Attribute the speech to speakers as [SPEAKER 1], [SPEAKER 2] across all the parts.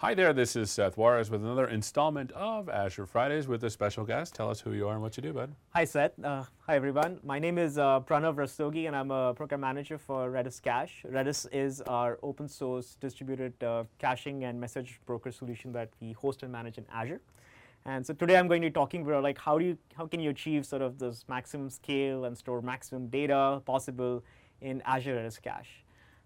[SPEAKER 1] Hi there, this is Seth Juarez with another installment of Azure Fridays with a special guest. Tell us who you are and what you do, bud.
[SPEAKER 2] Hi, Seth. Hi, everyone. My name is Pranav Rastogi, and I'm a program manager for Redis Cache. Redis is our open source distributed caching and message broker solution that we host and manage in Azure. And so today I'm going to be talking about like how can you achieve sort of this maximum scale and store maximum data possible in Azure Redis Cache.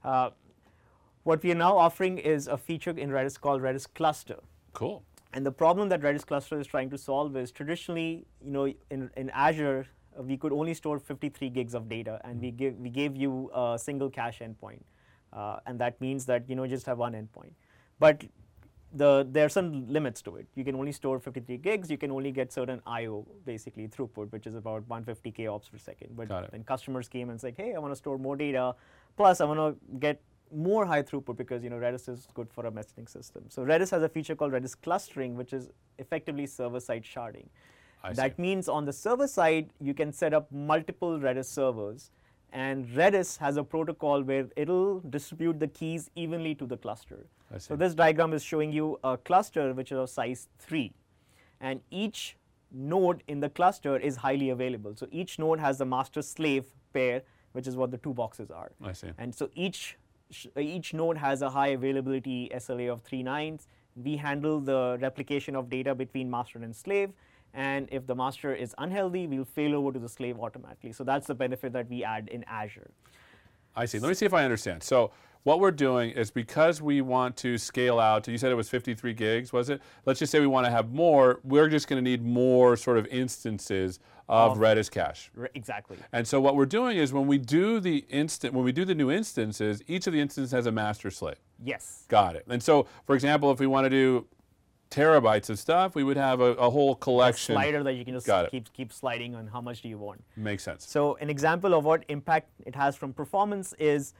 [SPEAKER 2] What we are now offering is a feature in Redis called Redis Cluster.
[SPEAKER 1] Cool.
[SPEAKER 2] And the problem that Redis Cluster is trying to solve is traditionally, in Azure, we could only store 53 gigs of data, and we gave you a single cache endpoint, and that means that just have one endpoint. But there are some limits to it. You can only store 53 gigs. You can only get certain I/O, basically throughput, which is about 150K ops per second. But when customers came and said, "Hey, I want to store more data, plus I want to get more high throughput because Redis is good for a messaging system." So Redis has a feature called Redis clustering, which is effectively server-side sharding. That means on the server side, you can set up multiple Redis servers, and Redis has a protocol where it'll distribute the keys evenly to the cluster. So this diagram is showing you a cluster which is of size 3, and each node in the cluster is highly available. So each node has the master-slave pair, which is what the two boxes are.
[SPEAKER 1] I see.
[SPEAKER 2] And so each node has a high availability SLA of 3 nines. We handle the replication of data between master and slave, and if the master is unhealthy, we'll fail over to the slave automatically. So that's the benefit that we add in Azure.
[SPEAKER 1] I see. Let me see if I understand. So what we're doing is because we want to scale out, you said it was 53 gigs, was it? Let's just say we want to have more, we're just going to need more sort of instances of Redis Cache.
[SPEAKER 2] Exactly.
[SPEAKER 1] And so what we're doing is when we do the new instances, each of the instances has a master slave.
[SPEAKER 2] Yes.
[SPEAKER 1] Got it. And so, for example, if we want to do terabytes of stuff, we would have a whole collection.
[SPEAKER 2] A slider that you can just keep sliding on how much do you want.
[SPEAKER 1] Makes sense.
[SPEAKER 2] So an example of what impact it has from performance is,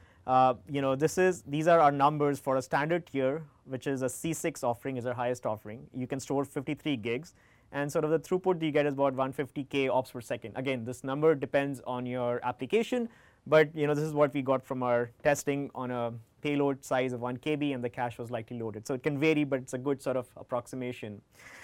[SPEAKER 2] these are our numbers for a standard tier, which is a C6 offering, is our highest offering. You can store 53 gigs. And sort of the throughput you get is about 150K ops per second. Again, this number depends on your application, but this is what we got from our testing on a payload size of 1 KB, and the cache was lightly loaded. So it can vary, but it's a good sort of approximation.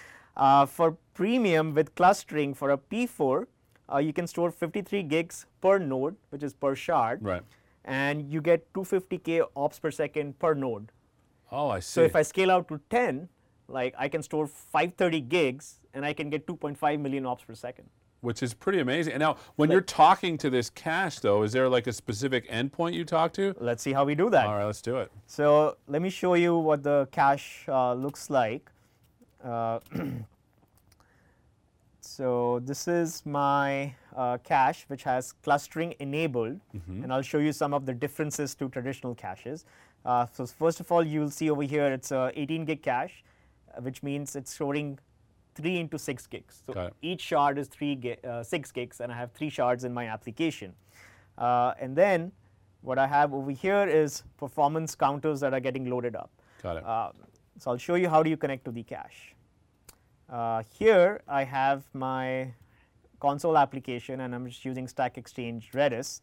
[SPEAKER 2] For premium with clustering for a P4, you can store 53 gigs per node, which is per shard.
[SPEAKER 1] Right.
[SPEAKER 2] And you get 250K ops per second per node.
[SPEAKER 1] Oh, I see.
[SPEAKER 2] So if I scale out to 10, like I can store 530 gigs, and I can get 2.5 million ops per second.
[SPEAKER 1] Which is pretty amazing. And now, when you're talking to this cache, though, is there like a specific endpoint you talk to?
[SPEAKER 2] Let's see how we do that.
[SPEAKER 1] All right, let's do it.
[SPEAKER 2] So let me show you what the cache looks like. So this is my cache, which has clustering enabled, and I'll show you some of the differences to traditional caches. So first of all, you'll see over here it's a 18 gig cache, which means it's storing 3 into 6 gigs. So each shard is 6 gigs, and I have 3 shards in my application. And then what I have over here is performance counters that are getting loaded up.
[SPEAKER 1] Got it.
[SPEAKER 2] So I'll show you how do you connect to the cache. Here I have my console application, and I'm just using Stack Exchange Redis.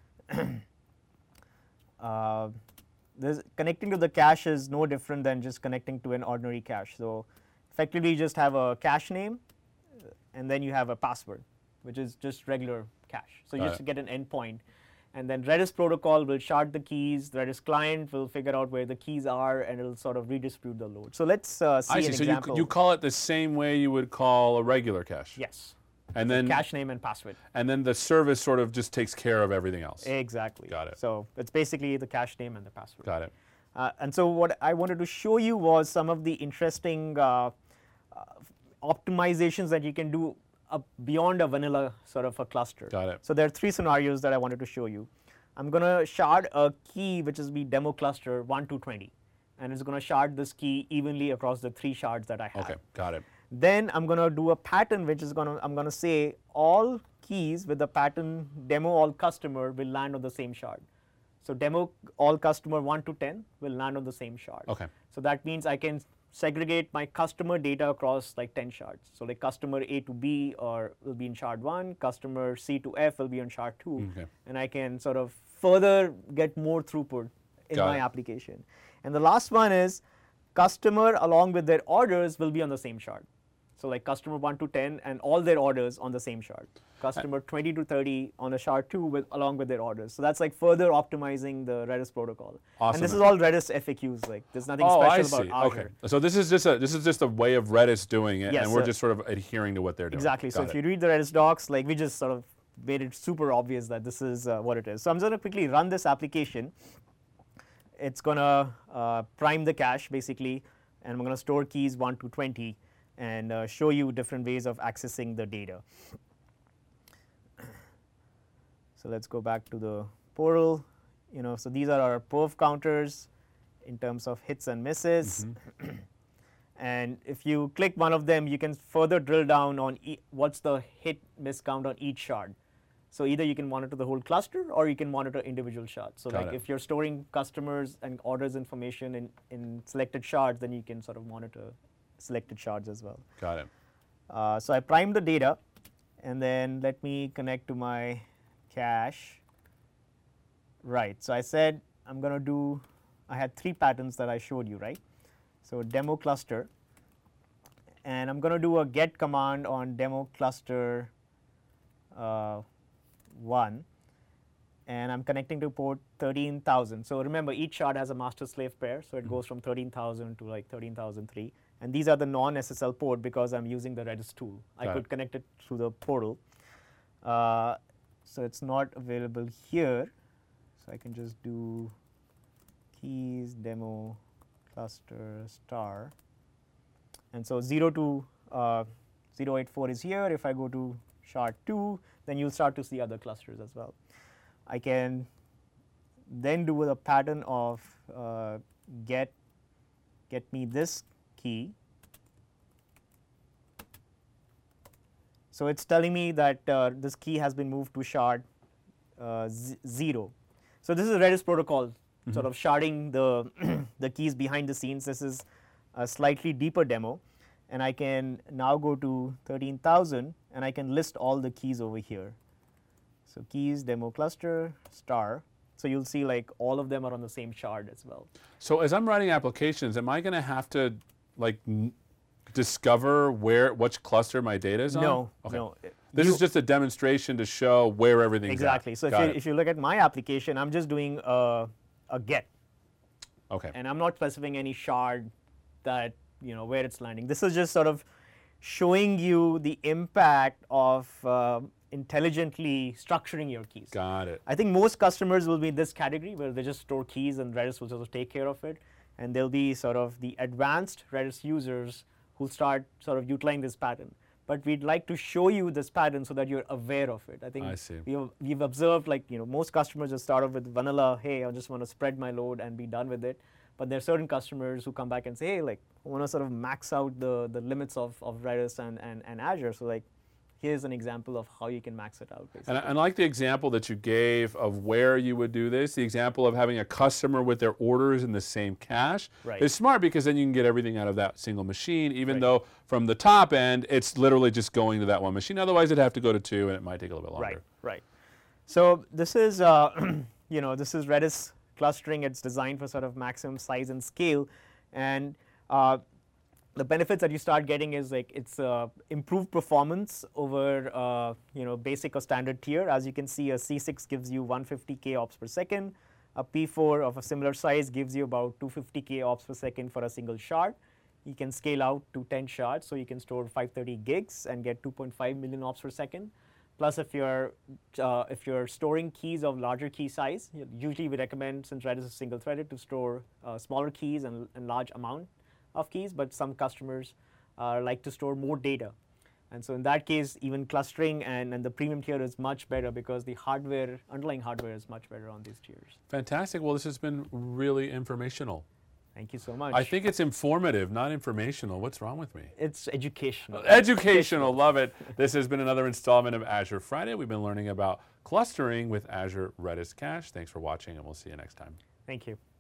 [SPEAKER 2] Connecting to the cache is no different than just connecting to an ordinary cache. So effectively, you just have a cache name, and then you have a password, which is just regular cache. So you just get an endpoint, and then Redis protocol will shard the keys. The Redis client will figure out where the keys are, and it'll sort of redistribute the load. So let's see an example.
[SPEAKER 1] So you call it the same way you would call a regular cache?
[SPEAKER 2] Yes.
[SPEAKER 1] And then
[SPEAKER 2] cache name and password.
[SPEAKER 1] And then the service sort of just takes care of everything else.
[SPEAKER 2] Exactly.
[SPEAKER 1] Got it.
[SPEAKER 2] So it's basically the cache name and the password.
[SPEAKER 1] Got it.
[SPEAKER 2] And so what I wanted to show you was some of the interesting optimizations that you can do beyond a vanilla sort of a cluster.
[SPEAKER 1] Got it.
[SPEAKER 2] So there are 3 scenarios that I wanted to show you. I'm going to shard a key, which is the demo cluster 1 to 20, and it's going to shard this key evenly across the 3 shards that I have.
[SPEAKER 1] Okay, got it.
[SPEAKER 2] Then I'm going to do a pattern, which is I'm going to say all keys with the pattern demo all customer will land on the same shard. So demo all customer 1 to 10 will land on the same shard.
[SPEAKER 1] Okay.
[SPEAKER 2] So that means I can segregate my customer data across like 10 shards. So like customer A to B will be in shard 1, customer C to F will be on shard 2, and I can sort of further get more throughput in my application. And the last one is customer along with their orders will be on the same shard. So like customer 1 to 10 and all their orders on the same shard. Customer 20 to 30 on a shard 2 along with their orders. So that's like further optimizing the Redis protocol.
[SPEAKER 1] Awesome.
[SPEAKER 2] And this is all Redis FAQs. Like there's nothing special about Azure.
[SPEAKER 1] Okay. So this is just a way of Redis doing it,
[SPEAKER 2] Yes,
[SPEAKER 1] and we're just sort of adhering to what they're doing.
[SPEAKER 2] Exactly. So
[SPEAKER 1] Got
[SPEAKER 2] if
[SPEAKER 1] it.
[SPEAKER 2] you read the Redis docs, like we just sort of made it super obvious that this is what it is. So I'm going to quickly run this application. It's going to prime the cache basically, and I'm going to store keys 1 to 20 and show you different ways of accessing the data. So let's go back to the portal. So these are our perf counters in terms of hits and misses. And if you click one of them, you can further drill down on what's the hit miss count on each shard. So either you can monitor the whole cluster or you can monitor individual shards. So like if you're storing customers and orders information in selected shards, then you can sort of monitor selected shards as well.
[SPEAKER 1] Got it.
[SPEAKER 2] So I primed the data, and then let me connect to my cache. Right. So I said I'm going to do. I had 3 patterns that I showed you, right? So demo cluster, and I'm going to do a get command on demo cluster 1, and I'm connecting to port 13,000. So remember, each shard has a master-slave pair, so it goes from 13,000 to like 13,003. And these are the non-SSL port because I'm using the Redis tool. I could connect it through the portal. So it's not available here. So I can just do keys demo cluster star. And so 0 to 084 is here. If I go to shard 2, then you'll start to see other clusters as well. I can then do the pattern of get me this key. So it's telling me that this key has been moved to shard 0. So this is a Redis protocol, sort of sharding the keys behind the scenes. This is a slightly deeper demo, and I can now go to 13,000 and I can list all the keys over here. So keys demo cluster star. So you'll see like all of them are on the same shard as well.
[SPEAKER 1] So as I'm writing applications, am I going to have to like discover which cluster my data is on?
[SPEAKER 2] No,
[SPEAKER 1] okay.
[SPEAKER 2] no.
[SPEAKER 1] This is just a demonstration to show where everything's
[SPEAKER 2] exactly.
[SPEAKER 1] at.
[SPEAKER 2] So if you look at my application, I'm just doing a get.
[SPEAKER 1] Okay.
[SPEAKER 2] And I'm not specifying any shard that where it's landing. This is just sort of showing you the impact of intelligently structuring your keys.
[SPEAKER 1] Got it.
[SPEAKER 2] I think most customers will be in this category where they just store keys and Redis will just take care of it. And there'll be sort of the advanced Redis users who'll start sort of utilizing this pattern. But we'd like to show you this pattern so that you're aware of it. I think we've observed like most customers just start off with vanilla, hey, I just want to spread my load and be done with it. But there are certain customers who come back and say, hey, like I want to sort of max out the limits of Redis and Azure. So like here's an example of how you can max it out. Basically.
[SPEAKER 1] And I like the example that you gave of where you would do this. The example of having a customer with their orders in the same cache is smart because then you can get everything out of that single machine, even though from the top end, it's literally just going to that one machine. Otherwise, it'd have to go to 2, and it might take a little bit longer.
[SPEAKER 2] Right. So this is, this is Redis clustering. It's designed for sort of maximum size and scale. And the benefits that you start getting is like it's improved performance over basic or standard tier. As you can see, a C6 gives you 150K ops per second. A P4 of a similar size gives you about 250K ops per second for a single shard. You can scale out to 10 shards, so you can store 530 gigs and get 2.5 million ops per second. Plus, if you're storing keys of larger key size, usually we recommend, since Redis is single-threaded, to store smaller keys and large amount of keys. But some customers like to store more data, and so in that case, even clustering and the premium tier is much better because the underlying hardware is much better on these tiers.
[SPEAKER 1] Fantastic. Well, this has been really informational.
[SPEAKER 2] Thank you so much.
[SPEAKER 1] I think it's informative, not informational. What's wrong with me?
[SPEAKER 2] It's educational.
[SPEAKER 1] Educational, love it. This has been another installment of Azure Friday. We've been learning about clustering with Azure Redis Cache. Thanks for watching, and we'll see you next time.
[SPEAKER 2] Thank you.